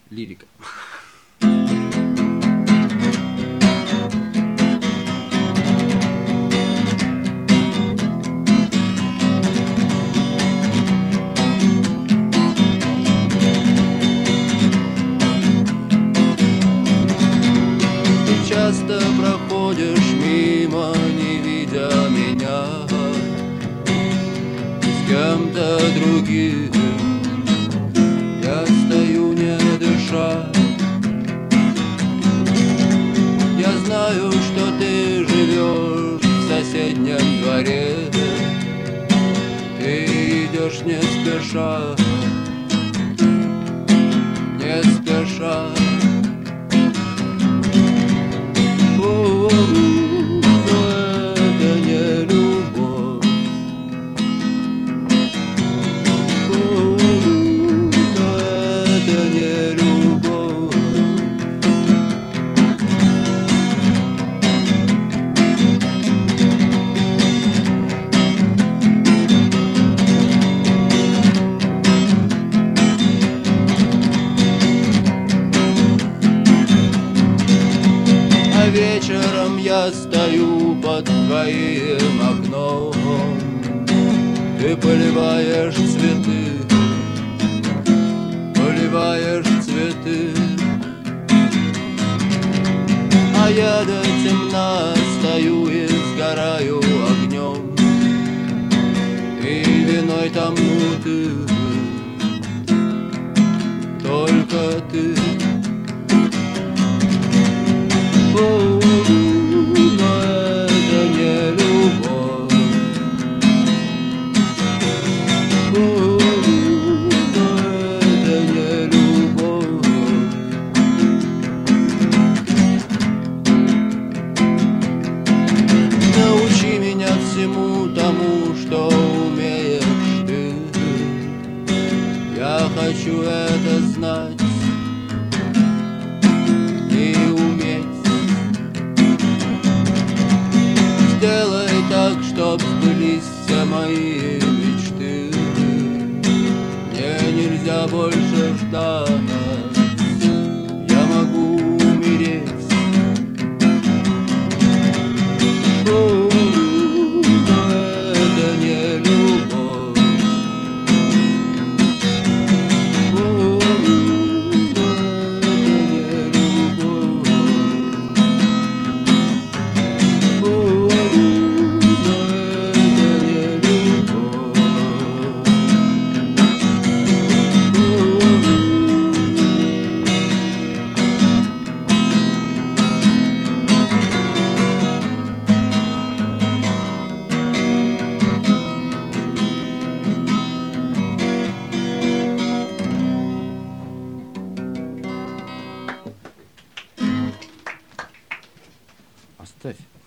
лирика. Часто проходишь мимо, не видя меня, с кем-то другим. Я стою, не дыша. Я знаю, что ты живешь в соседнем дворе. Ты идешь не спеша, не спеша. Вечером я стою под твоим окном. Ты поливаешь цветы, поливаешь цветы. А я до темна стою и сгораю огнем. И виной тому ты, только ты. Но это не любовь. Но это не любовь. Научи меня всему тому, что умеешь ты. Я хочу это знать. Сделай так, чтоб сбылись все мои мечты. Мне нельзя больше ждать. Я могу умереть. Но это не любовь. Но это не любовь. Оставь.